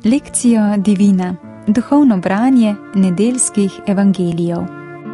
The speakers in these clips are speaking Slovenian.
Lekcijo divina, duhovno branje nedeljskih evangelijev.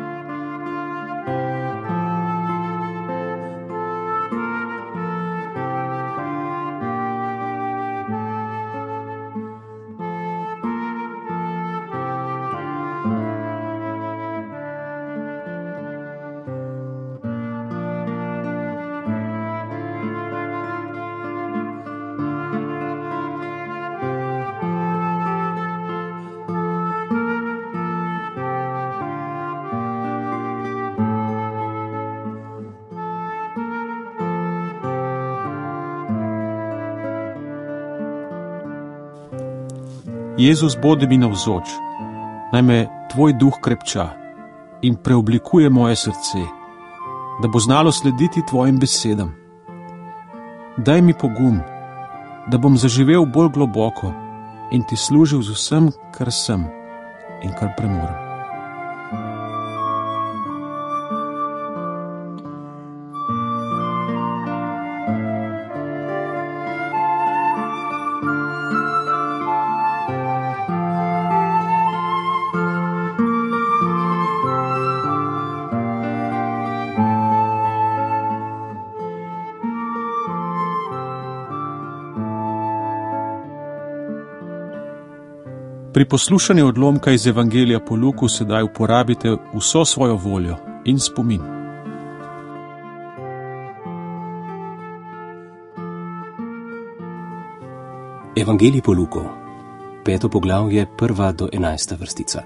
Jezus, bodi mi navzoč, naj me tvoj duh krepča in preoblikuje moje srce, da bo znalo slediti tvojim besedam. Daj mi pogum, da bom zaživel bolj globoko in ti služil z vsem, kar sem in kar premorem. Pri poslušanju odlomka iz Evangelija po Luku sedaj uporabite vso svojo voljo in spomin. Evangelij po Luku, 5. poglavje, 1. do 11. vrstica.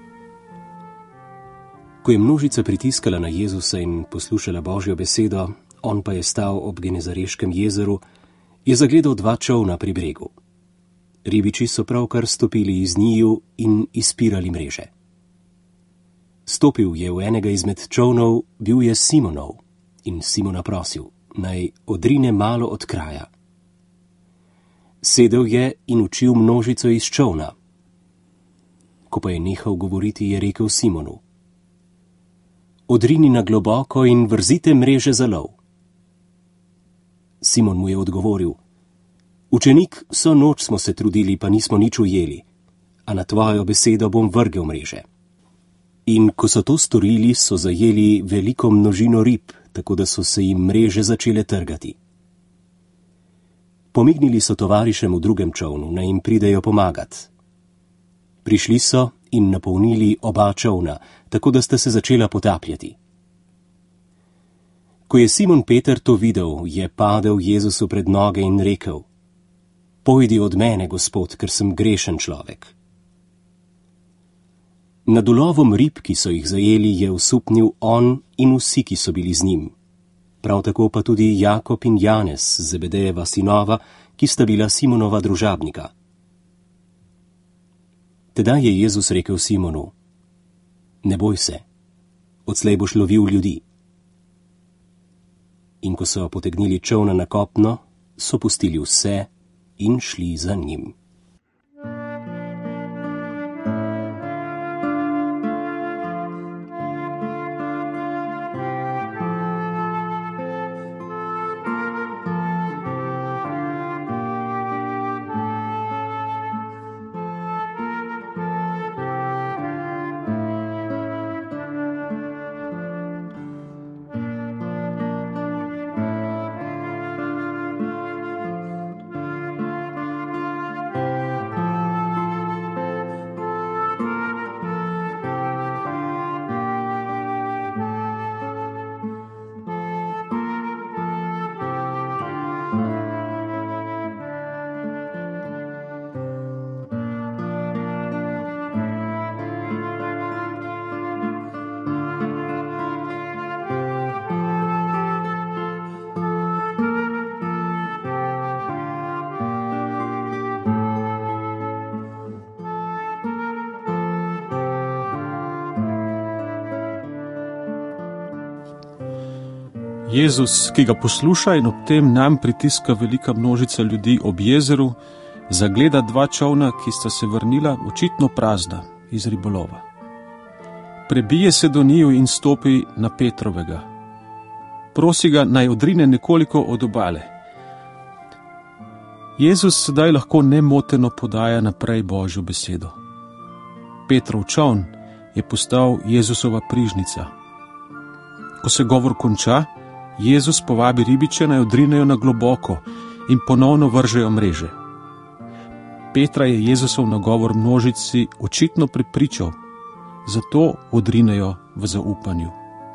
Ko je množica pritiskala na Jezusa in poslušala Božjo besedo, on pa je stal ob Genezareškem jezeru, je zagledal 2 čolna pri bregu. Ribiči so pravkar stopili iz njiju in izpirali mreže. Stopil je v enega izmed čolnov, bil je Simonov, in Simona prosil, naj odrine malo od kraja. Sedel je in učil množico iz čolna. Ko pa je nehal govoriti, je rekel Simonu: odrini na globoko in vrzite mreže za lov. Simon mu je odgovoril: učenik, vso noč smo se trudili, pa nismo nič ujeli, a na tvojo besedo bom vrgel mreže. In ko so to storili, so zajeli veliko množino rib, tako da so se jim mreže začele trgati. Pomignili so tovarišem v drugem čolnu, naj jim pridejo pomagat. Prišli so in napolnili oba čolna, tako da sta se začela potapljati. Ko je Simon Peter to videl, je padel Jezusu pred noge in rekel: pojdi od mene, Gospod, ker sem grešen človek. Nad ulovom rib, ki so jih zajeli, je osupnil on in vsi, ki so bili z njim. Prav tako pa tudi Jakob in Janez, Zebedejeva sinova, ki sta bila Simonova družabnika. Tedaj je Jezus rekel Simonu: ne boj se, odslej boš lovil ljudi. In ko so potegnili čolna na kopno, so pustili vse in šli za njim. Jezus, ki ga posluša in ob tem nam pritiska velika množica ljudi ob jezeru, zagleda 2 čolna, ki sta se vrnila očitno prazna iz ribolova. Prebije se do njiju in stopi na Petrovega. Prosi ga, naj odrine nekoliko od obale. Jezus sedaj lahko nemoteno podaja naprej Božjo besedo. Petrov čoln je postal Jezusova prižnica. Ko se govor konča, Jezus povabi ribiče, naj odrinejo na globoko in ponovno vržejo mreže. Petra je Jezusov nagovor množici očitno prepričal, zato odrinejo v zaupanju.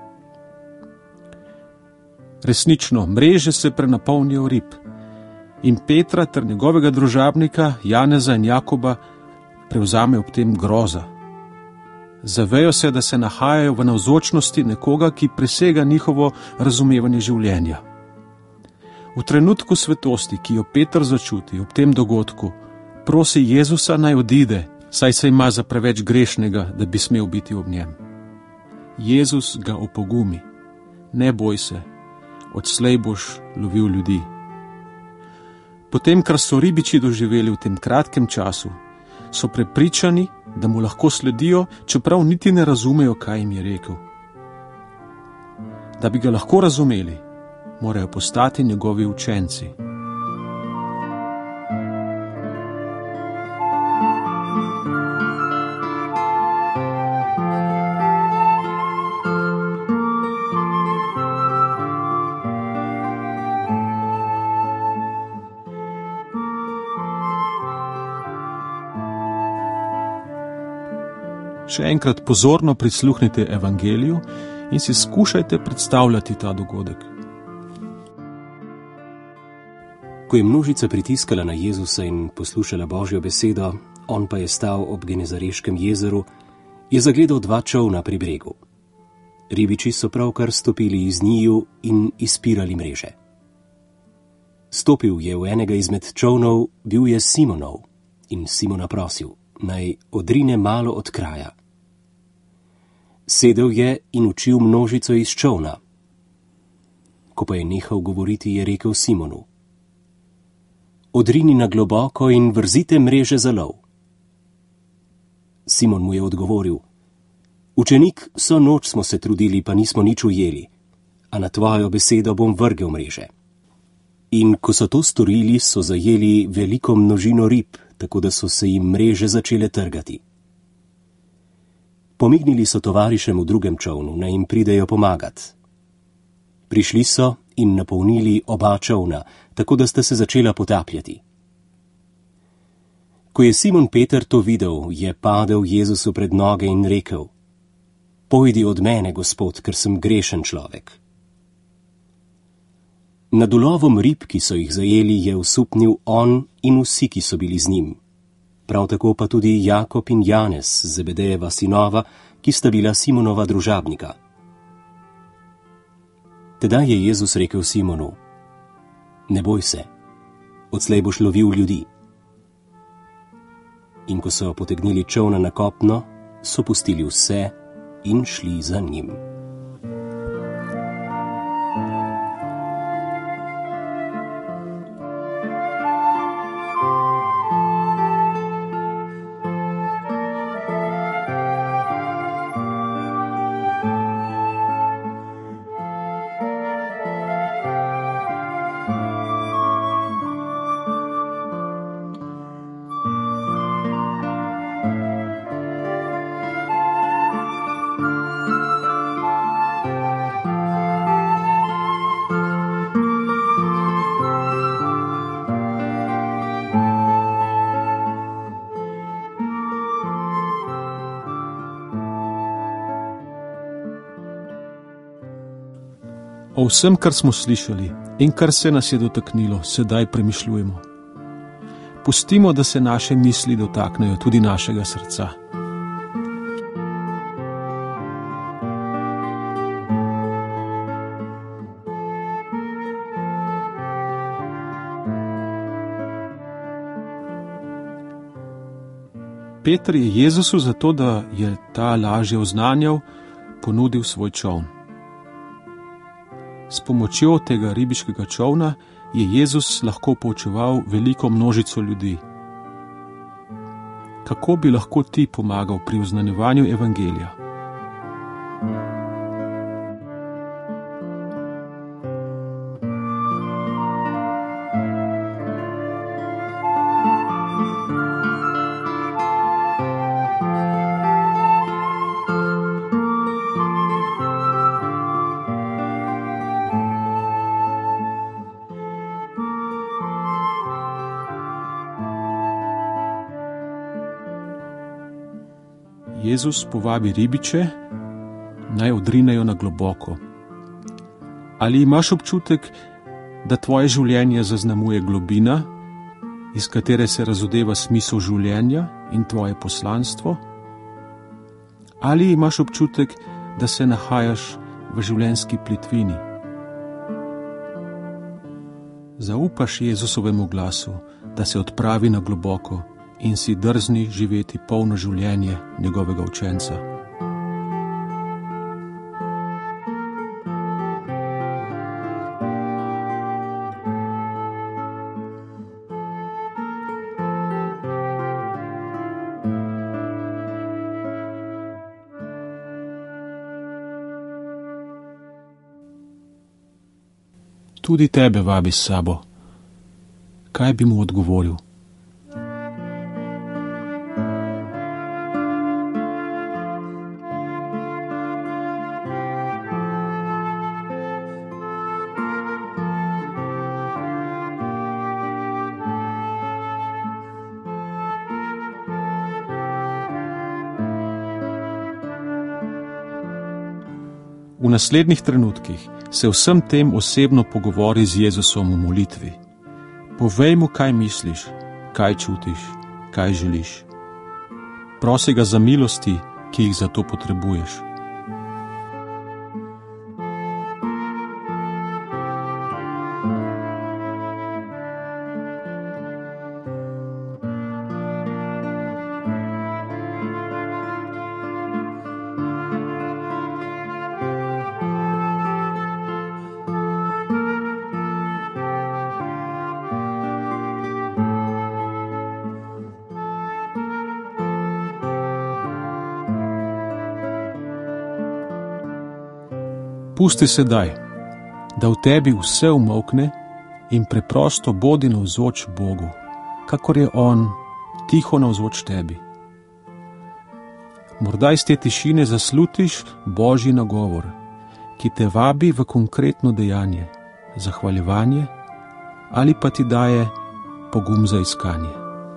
Resnično, mreže se prenapolnijo rib in Petra ter njegovega družabnika Janeza in Jakoba prevzame ob tem groza. Zavejo se, da se nahajajo v navzočnosti nekoga, ki presega njihovo razumevanje življenja. V trenutku svetosti, ki jo Peter začuti ob tem dogodku, prosi Jezusa, naj odide, saj se ima za preveč grešnega, da bi smel biti ob njem. Jezus ga opogumi: ne boj se, odslej boš lovil ljudi. Potem, kar so ribiči doživeli v tem kratkem času, so prepričani, da mu lahko sledijo, čeprav niti ne razumejo, kaj jim je rekel. Da bi ga lahko razumeli, morajo postati njegovi učenci. Še enkrat pozorno prisluhnite evangeliju in si skušajte predstavljati ta dogodek. Ko je množica pritiskala na Jezusa in poslušala Božjo besedo, on pa je stal ob Genezareškem jezeru, je zagledal 2 čolna pri bregu. Ribiči so pravkar stopili iz njiju in izpirali mreže. Stopil je v enega izmed čolnov, bil je Simonov, in Simona prosil, naj odrine malo od kraja. Sedel je in učil množico iz čolna. Ko pa je nehal govoriti, je rekel Simonu: odrini na globoko in vrzite mreže za lov. Simon mu je odgovoril: učenik, vso noč smo se trudili, pa nismo nič ujeli, a na tvojo besedo bom vrgel mreže. In ko so to storili, so zajeli veliko množino rib, tako da so se jim mreže začele trgati. Pomignili so tovarišem v drugem čolnu, naj jim pridejo pomagat. Prišli so in napolnili oba čolna, tako da sta se začela potapljati. Ko je Simon Peter to videl, je padel Jezusu pred noge in rekel: pojdi od mene, Gospod, ker sem grešen človek. Nad ulovom rib, ki so jih zajeli, je osupnil on in vsi, ki so bili z njim. Prav tako pa tudi Jakob in Janez, Zebedejeva sinova, ki sta bila Simonova družabnika. Tedaj je Jezus rekel Simonu: ne boj se, odslej boš lovil ljudi. In ko so potegnili čolna na kopno, so pustili vse in šli za njim. O vsem, kar smo slišali in kar se nas je dotaknilo, sedaj premišljujemo. Pustimo, da se naše misli dotaknejo tudi našega srca. Peter je Jezusu zato, da je ta lažje oznanjal, ponudil svoj čoln. S pomočjo tega ribiškega čolna je Jezus lahko poučeval veliko množico ljudi. Kako bi lahko ti pomagal pri oznanjevanju evangelija? Jezus povabi ribiče, naj odrinejo na globoko. Ali imaš občutek, da tvoje življenje zaznamuje globina, iz katere se razodeva smisel življenja in tvoje poslanstvo? Ali imaš občutek, da se nahajaš v življenjski plitvini? Zaupaš Jezusovemu glasu, da se odpravi na globoko in si drzni živeti polno življenje njegovega učenca. Tudi tebe vabi s sabo. Kaj bi mu odgovoril? V naslednjih trenutkih se vsem tem osebno pogovori z Jezusom v molitvi. Povej mu, kaj misliš, kaj čutiš, kaj želiš. Prosi ga za milosti, ki jih za to potrebuješ. Pusti sedaj, da v tebi vse umolkne in preprosto bodi navzoč Bogu, kakor je On tiho navzoč tebi. Morda iz te tišine zaslutiš Božji nagovor, ki te vabi v konkretno dejanje, zahvaljevanje ali pa ti daje pogum za iskanje.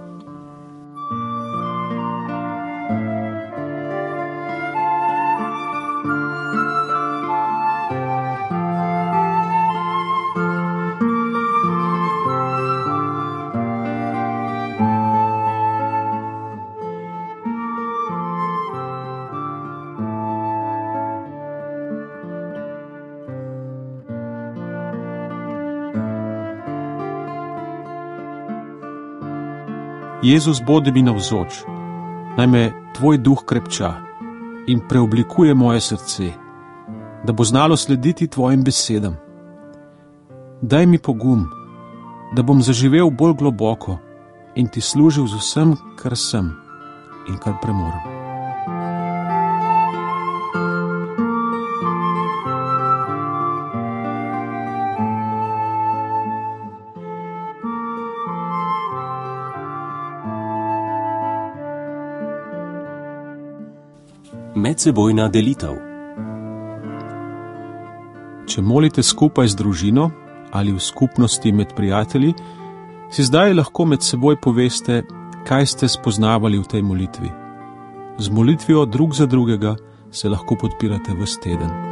Jezus bodi mi navzoč, naj me tvoj duh krepča in preoblikuje moje srce, da bo znalo slediti tvojim besedam. Daj mi pogum, da bom zaživel bolj globoko in ti služil z vsem, kar sem in kar premorem. Medsebojna delitev. Če molite skupaj z družino ali v skupnosti med prijatelji, si zdaj lahko med seboj poveste, kaj ste spoznavali v tej molitvi. Z molitvijo drug za drugega se lahko podpirate ves teden.